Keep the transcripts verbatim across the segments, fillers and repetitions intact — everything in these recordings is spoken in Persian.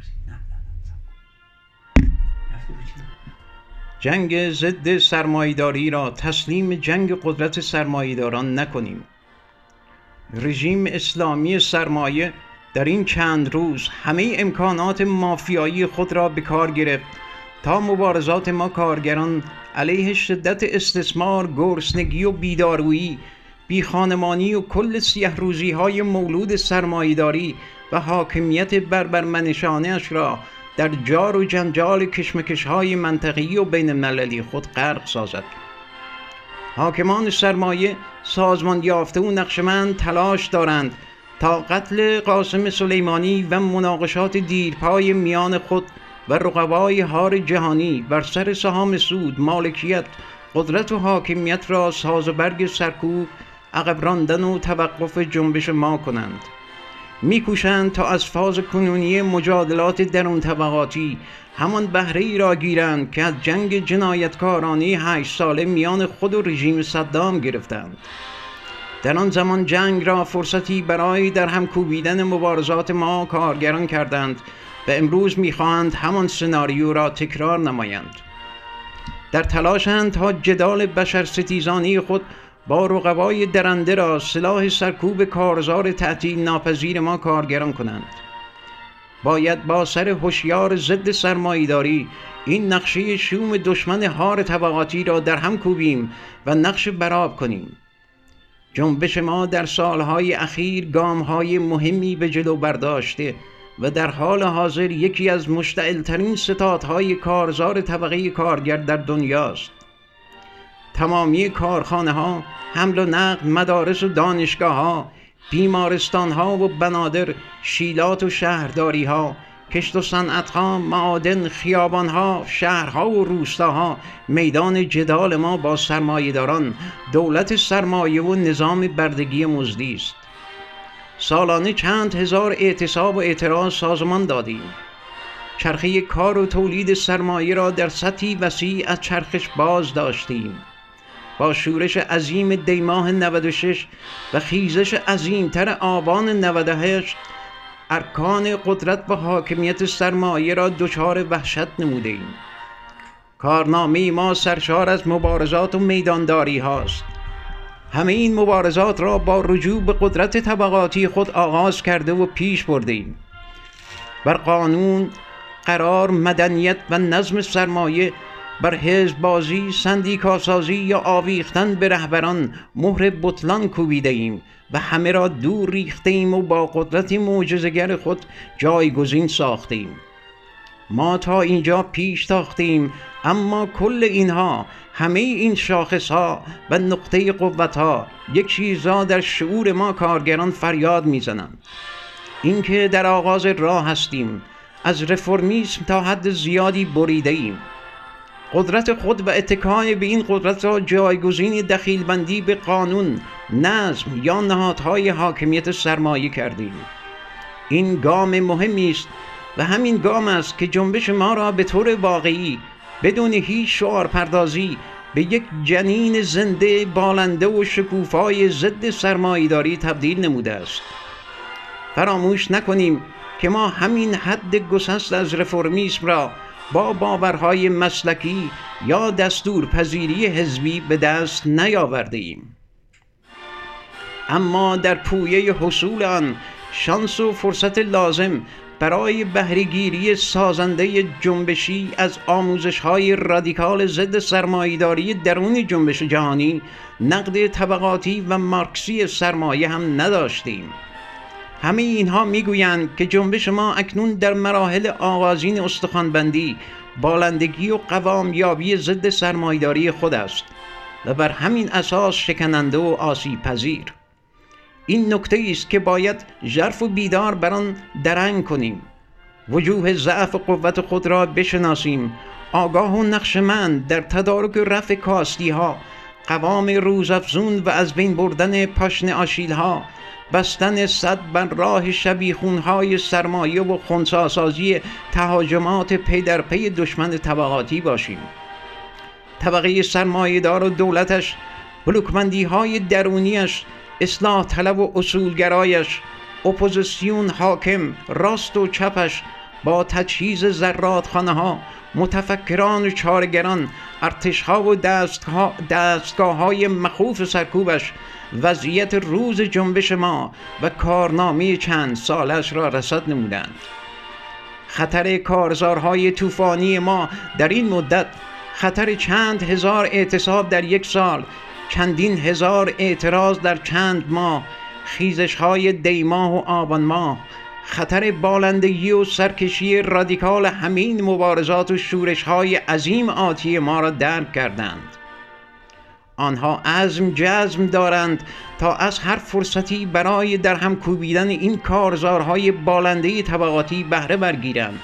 جنگ ضد سرمایه‌داری را تسلیم جنگ قدرت سرمایه‌داران نکنیم. رژیم اسلامی سرمایه در این چند روز همه امکانات مافیایی خود را به کار گرفت تا مبارزات ما کارگران علیه شدت استثمار، گرسنگی و بیدارویی، بیخانمانی و کل سیه روزی های مولود سرمایه‌داری و حاکمیت بربرمنشانه اش را در جار و جنجال کشمکش های منطقی و بین المللی خود غرق سازد. حاکمان سرمایه سازمان یافته و نقشمند تلاش دارند تا قتل قاسم سلیمانی و مناقشات دیرپای میان خود و رقبای حار جهانی بر سر سهام سود، مالکیت، قدرت و حاکمیت را ساز و برگ سرکوب، عقب راندن و توقف جنبش ما کنند. میکوشند تا از فاز کنونی مجادلات درون طبقاتی همان بهره ای را گیرند که از جنگ جنایتکارانه هشت ساله میان خود و رژیم صدام گرفتند. در آن زمان جنگ را فرصتی برای در هم کوبیدن مبارزات ما کارگران کردند و امروز میخواهند همان سناریو را تکرار نمایند. در تلاشند تا جدال بشرستیزانی خود با رقبای درنده را سلاح سرکوب کارزار تعطیل ناپذیر ما کارگران کنند. باید با سر هوشیار ضد سرمایه‌داری این نقشه شوم دشمن حار طبقاتی را در هم کوبیم و نقش برآب کنیم. جنبش ما در سالهای اخیر گامهای مهمی به جلو برداشته و در حال حاضر یکی از مشتعل‌ترین ستادهای کارزار طبقه کارگر در دنیاست. تمامی کارخانه ها، حمل و نقل، مدارس و دانشگاه ها، بیمارستان ها و بنادر، شیلات و شهرداری ها، کشت و صنعت ها، معادن، خیابان ها، شهرها و روستاها میدان جدال ما با سرمایه‌داران، دولت سرمایه و نظام بردگی مزدی است. سالانه چند هزار اعتصاب و اعتراض سازمان دادیم. چرخه کار و تولید سرمایه را در سطحی وسیع از چرخش باز داشتیم. با شورش عظیم دیماه نود و شش و خیزش عظیمتر آبان نود و هشت ارکان قدرت و حاکمیت سرمایه را دچار وحشت نمودیم. کارنامه ما سرشار از مبارزات و میدانداری هاست. همه این مبارزات را با رجوع به قدرت طبقاتی خود آغاز کرده و پیش بردیم. بر قانون، قرار، مدنیت و نظم سرمایه، بر حزب بازی، سندیکاسازی یا آویختن به رهبران مهر بطلان کوبیده ایم و همه را دور ریخته ایم و با قدرت معجزه‌گر خود جایگزین ساخته ایم. ما تا اینجا پیش تاختیم، اما کل اینها، همه این شاخصها و نقطه قوتها یک چیزا در شعور ما کارگران فریاد میزنند. اینکه در آغاز راه هستیم، از رفرمیسم تا حد زیادی بریده ایم. قدرت خود و اتکای به این قدرت را جایگزین دخیلبندی به قانون، نظم یا نهادهای حاکمیت سرمایه کردیم. این گام مهمی است و همین گام است که جنبش ما را به طور واقعی بدون هیچ شعار پردازی به یک جنین زنده، بالنده و شکوفای ضد سرمایه‌داری تبدیل نموده است. فراموش نکنیم که ما همین حد گسست از رفرمیسم را با باورهای مسلکی یا دستورپذیری حزبی به دست نیاورده ایم. اما در پویه حصول آن شانس و فرصت لازم برای بهره‌گیری سازنده جنبشی از آموزش‌های رادیکال ضد سرمایه‌داری درون جنبش جهانی، نقد طبقاتی و مارکسی سرمایه هم نداشتیم. همه اینها میگویند که جنبش ما اکنون در مراحل آغازین استخوانبندی، بالندگی و قوامیابی ضد سرمایه‌داری خود است و بر همین اساس شکننده و آسیب پذیر. این نکته است که باید ژرف و بیدار بر آن درنگ کنیم. وجوه ضعف و قوت خود را بشناسیم، آگاه و نقشمند در تدارک رفع کاستی ها، قوام روزافزون و از بین بردن پاشنه آشیل ها، بستن صد بر راه شبیخون های سرمایه و خنثی‌سازی تهاجمات پی در پی دشمن طبقاتی باشیم. طبقه سرمایه‌دار و دولتش، بلوکمندی های درونیش، اصلاح طلب و اصولگرایش، اپوزیسیون حاکم، راست و چپش، با تجهیز زرادخانه ها، متفکران و چارگران، ارتشها و دستگاه های مخوف سرکوبش وضعیت روز جنبش ما و کارنامه چند سالش را رصد نمودند. خطر کارزارهای طوفانی ما در این مدت، خطر چند هزار اعتصاب در یک سال، چندین هزار اعتراض در چند ماه، خیزش‌های دیماه و آبان ماه، خطر بالندگی و سرکشی رادیکال همین مبارزات و شورش‌های عظیم آتی ما را درک کردند. آنها عزم جزم دارند تا از هر فرصتی برای در هم کوبیدن این کارزارهای بالنده طبقاتی بهره برگیرند.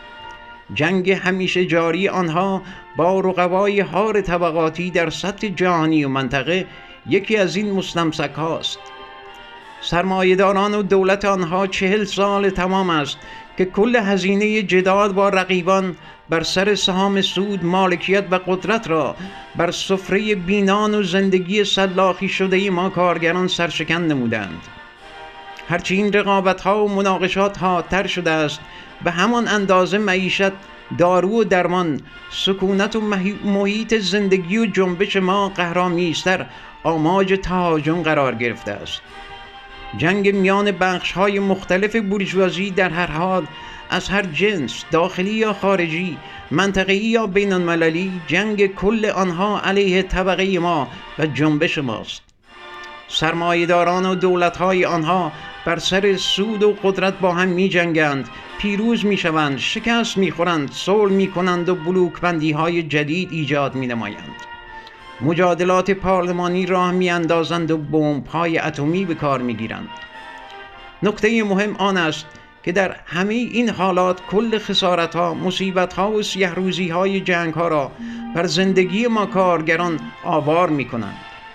جنگ همیشه جاری آنها با رقبای حار طبقاتی در سطح جهانی و منطقه یکی از این مستمسک هاست. سرمایه‌داران و دولت آنها چهل سال تمام است که کل هزینه جدال با رقیبان بر سر سهام سود، مالکیت و قدرت را بر سفره بینان و زندگی سلاخی شده ما کارگران سرشکن نمودند. هرچی این رقابت‌ها و مناقشات حادتر شده است، به همان اندازه معیشت، دارو و درمان، سکونت و محیط زندگی و جنبش ما قهرآمیزتر آماج تهاجم قرار گرفته است. جنگ میان بخش‌های مختلف بورژوازی در هر حال، از هر جنس، داخلی یا خارجی، منطقه‌ای یا بین‌المللی، جنگ کل آنها علیه طبقه ما و جنبش ماست. سرمایه‌داران و دولت‌های آنها بر سر سود و قدرت با هم می جنگند، پیروز می شوند، شکست می خورند، صلح می کنند و بلوکبندی های جدید ایجاد می نمایند. مجادلات پارلمانی راه می اندازند و بمب های اتمی به کار می گیرند. نکته مهم آن است که در همه این حالات کل خسارت ها، مصیبت ها و سیه روزی های جنگ ها را بر زندگی ما کارگران آوار می کنند.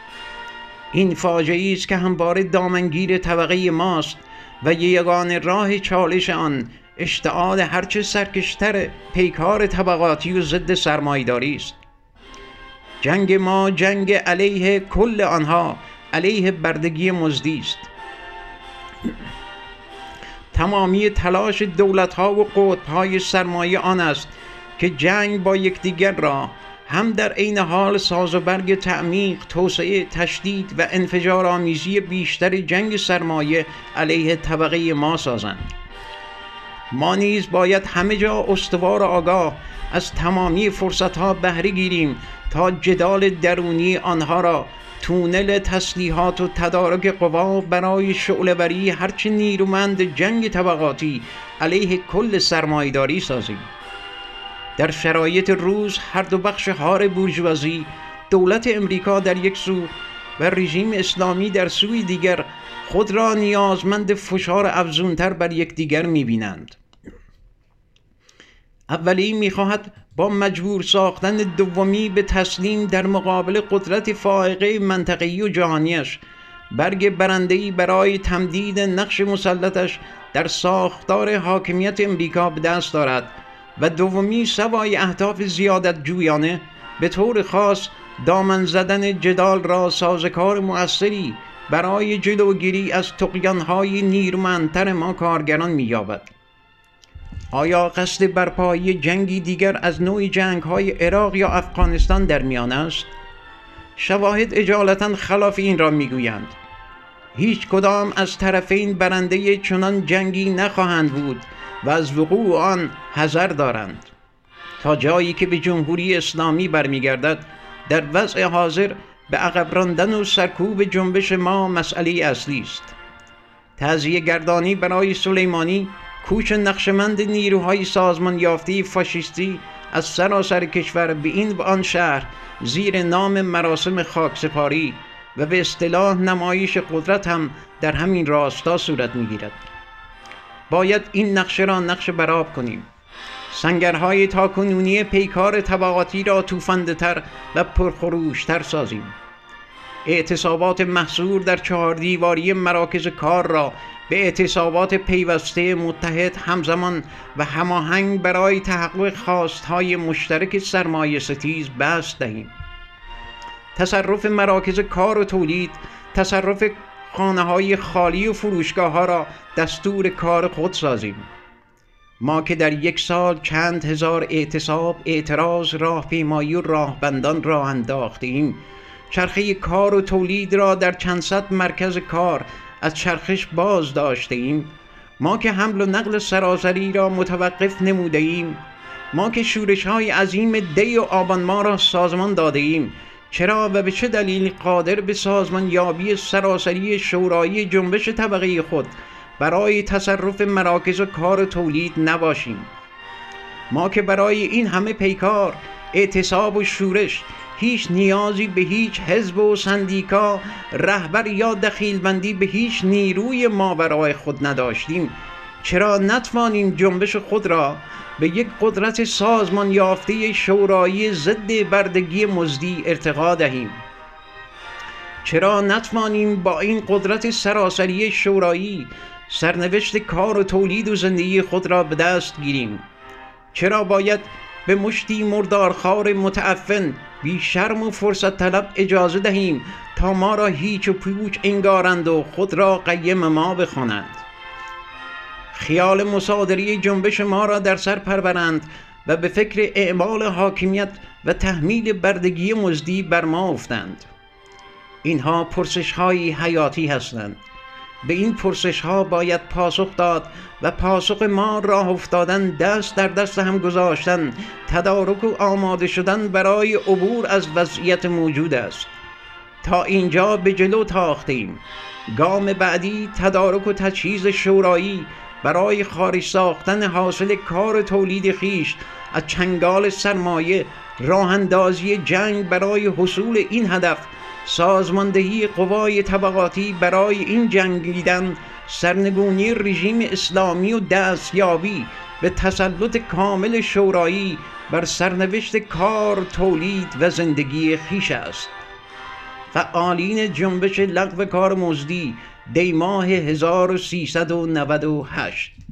این فاجعه است که همواره دامنگیر طبقه ماست و یگانه راه چالش آن اشتعال هرچه سرکشتر پیکار طبقاتی و ضد سرمایه‌داری است. جنگ ما جنگ علیه کل آنها، علیه بردگی مزدی است. تمامی تلاش دولت‌ها و قطب‌های سرمایه آن است که جنگ با یکدیگر را هم در عین حال ساز و برگ تعمیق، توسعه، تشدید و انفجارآمیزی بیشتر جنگ سرمایه علیه طبقه ما سازند. ما نیز باید همه جا استوار و آگاه از تمامی فرصت‌ها بهره گیریم تا جدال درونی آنها را تونل تسلیحات و تدارک قوا برای شعله‌وری هرچه نیرومند جنگ طبقاتی علیه کل سرمایه‌داری سازیم. در شرایط روز هر دو بخش حار بورژوازی، دولت امریکا در یک سو و رژیم اسلامی در سوی دیگر، خود را نیازمند فشار افزونتر بر یکدیگر می‌بینند. اولی می‌خواهد با مجبور ساختن دومی به تسلیم در مقابل قدرت فائقه منطقه‌ای و جهانیش برگ برنده‌ای برای تمدید نقش مسلطش در ساختار حاکمیت امریکا به دست دارد و دومی سوای اهداف زیادت جویانه به طور خاص دامن زدن جدال را سازوکار مؤثری برای جلوگیری از طغیان‌های نیرومندتر ما کارگران می‌یابد. آیا قصد برپایی جنگی دیگر از نوع جنگ‌های عراق یا افغانستان در میان است؟ شواهد اجالتاً خلاف این را می‌گویند. هیچ کدام از طرفین برنده چنان جنگی نخواهند بود و از وقوع آن حذر دارند. تا جایی که به جمهوری اسلامی برمیگردد، در وضع حاضر به عقب راندن و سرکوب جنبش ما مسئله اصلی است. تعزیه گردانی برای سلیمانی، کوچ نقشمند نیروهای سازمان یافته فاشیستی از سراسر کشور به این و آن شهر زیر نام مراسم خاکسپاری و به اصطلاح نمایش قدرت هم در همین راستا صورت می‌گیرد. باید این نقشه را نقش برآب کنیم. سنگرهای تاکنونی پیکار طبقاتی را توفنده‌تر و پرخروش‌تر سازیم. اعتصابات محصور در چهار دیواری مراکز کار را به اعتصابات پیوسته متحد همزمان و هماهنگ برای تحقق خواستهای مشترک سرمایه ستیز بسط دهیم. تصرف مراکز کار و تولید، تصرف خانه‌های خالی و فروشگاه‌ها را دستور کار خود سازیم. ما که در یک سال چند هزار اعتصاب، اعتراض، راهپیمایی و راهبندان راه انداختیم، چرخه کار و تولید را در چند صد مرکز کار از چرخش باز داشته ایم، ما که حمل و نقل سراسری را متوقف نموده ایم، ما که شورش های عظیم دی و آبان ما را سازمان داده ایم، چرا و به چه دلیل قادر به سازمان یابی سراسری شورایی جنبش طبقه خود برای تصرف مراکز و کار و تولید نباشیم؟ ما که برای این همه پیکار، اعتصاب و شورش هیچ نیازی به هیچ حزب و سندیکا، رهبر یا دخیلبندی به هیچ نیروی ماورای خود نداشتیم، چرا نتوانیم جنبش خود را به یک قدرت سازمان یافته شورایی ضد بردگی مزدی ارتقا دهیم؟ چرا نتوانیم با این قدرت سراسری شورایی سرنوشت کار و تولید و زندگی خود را به دست گیریم؟ چرا باید به مشتی مردارخوار متعفن، بی شرم و فرصت طلب اجازه دهیم تا ما را هیچ و پوچ انگارند و خود را قیم ما بخوانند؟ خیال مصادره جنبش ما را در سر پرورند و به فکر اعمال حاکمیت و تحمیل بردگی مزدی بر ما افتند. اینها پرسش های حیاتی هستند. به این پرسش ها باید پاسخ داد و پاسخ ما راه افتادن، دست در دست هم گذاشتن، تدارک و آماده شدن برای عبور از وضعیت موجود است. تا اینجا به جلو تاختیم. گام بعدی تدارک و تجهیز شورایی برای خارج ساختن حاصل کار تولید خیش از چنگال سرمایه، راه اندازی جنگ برای حصول این هدف، سازماندهی قوای طبقاتی برای این جنگیدن، سرنگونی رژیم اسلامی و دستیابی به تسلط کامل شورایی بر سرنوشت کار، تولید و زندگی خیش است. فعالین جنبش لغو کار مزدی، دی ماه هزار و سیصد و نود و هشت.